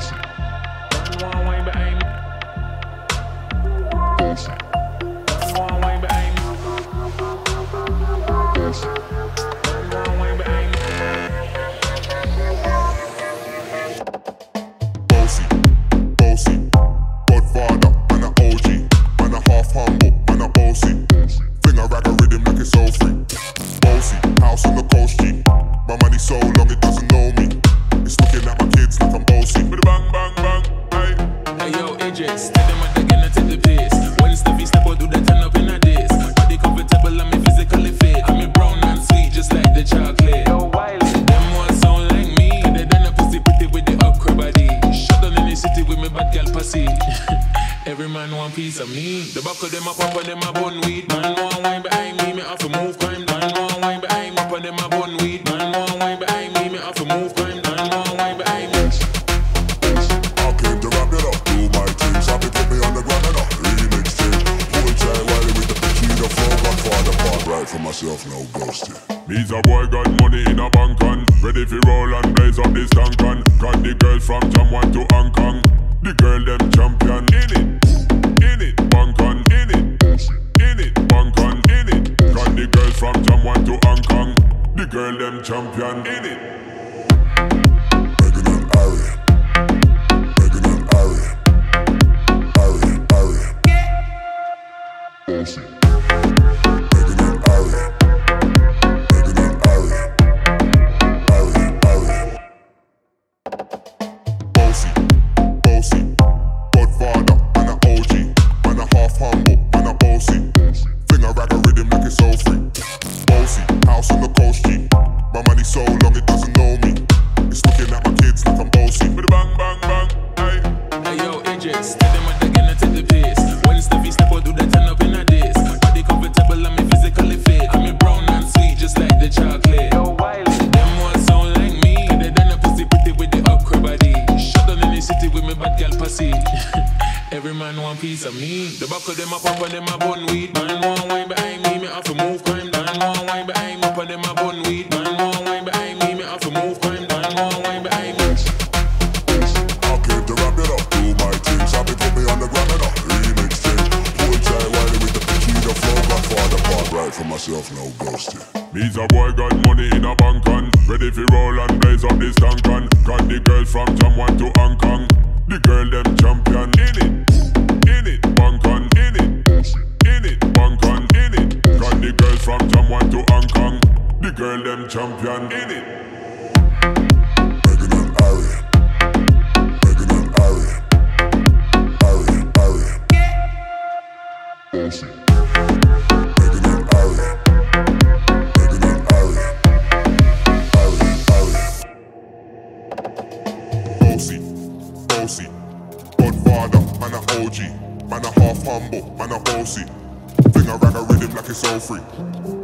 Every man want piece of me. The back of them a pop and them a bun weed. Man want wine behind me have to move crime. Man want wine behind me up and them a bun weed. Man want wine behind me have to move crime. Man want wine behind me. I came to wrap it up, do my things. Happy put me on the ground and a remix thing. Hold tight while with the pitchy, the flow, Godfather part. Right for myself, no ghosting. Me's a boy got money in a bank on. Ready for roll and blaze up this tank on. Got the girls from Jamwan to Hong Kong. The girl them champion in it, bank on in it, bank on in it. Got the girls from Jamwan to Hong Kong. The girl them champion in it. Megan and Ari, Megan and Ari, Ari. Bossy. Megan and Ari, Megan and Ari, Ari. Bossy. Godfather, man a OG, man a half humble, man a bossy. Finger rag a rhythm like it's so free. Bossy, house on the coast G. My money so long it doesn't know me. It's looking at my kids like I'm bossy. Bang bang bang, hey. Hey yo, Idris, tell them what they're gonna take the piss. When Steffi step out, do they turn up in a diss? Body comfortable, I'm physically fit. I'm brown and sweet, just like the chocolate. Yo, Wiley, them ones sound like me. They done a pussy pretty with the upcra body. Shut down in the city with me bad girl pussy. Every man want piece of me. The back of them a pop and them a bun weed. Man want wine behind me have to move crime. Man want wine behind me up and them a bun weed. Man want wine behind me have to move crime. Man want wine behind me. I came to wrap it up, do my things. Happy put me on the ground and a remix thing. Hold tight while with the pitchy, the flow, Godfather part. Right for myself, no ghosting. Me's a boy got money in a bank on. Ready for roll and blaze up this tank on. Got the girls from Jamwan to Hong Kong. The girl them champion in it, bank on in it, bank on in it. Got the girls from Jamwan to Hong Kong. The girl them champion in it. Megan and Ari, Megan and Ari, Ari. Bossy. Megan and Ari, Megan and Ari, Ari. Bossy. Godfather, man a OG, man a half humble, man a bossy. Finger rag a rhythm like it's all free.